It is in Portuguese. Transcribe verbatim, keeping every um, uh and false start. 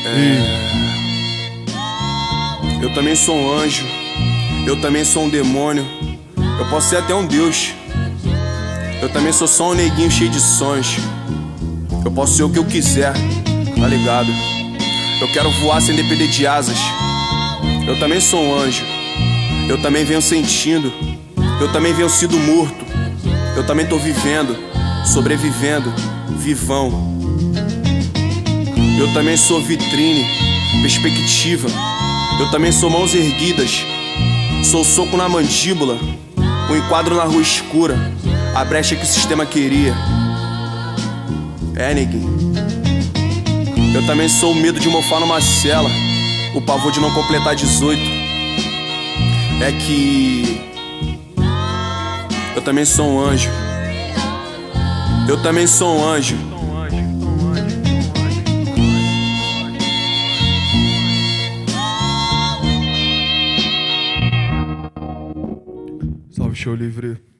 Eu também sou um anjo, eu também sou um demônio, eu posso ser até um deus. Eu também sou só um neguinho cheio de sonhos. Eu posso ser o que eu quiser, tá ligado? Eu quero voar sem depender de asas. Eu também sou um anjo, eu também venho sentindo, eu também venho sido morto. Eu também tô vivendo, sobrevivendo, vivão. Eu também sou vitrine, perspectiva. Eu também sou mãos erguidas, sou soco na mandíbula, um enquadro na rua escura, a brecha que o sistema queria. É, neguinho. Eu também sou o medo de mofar numa cela, o pavor de não completar dezoito. É que eu também sou um anjo. Eu também sou um anjo. Salve, show livre.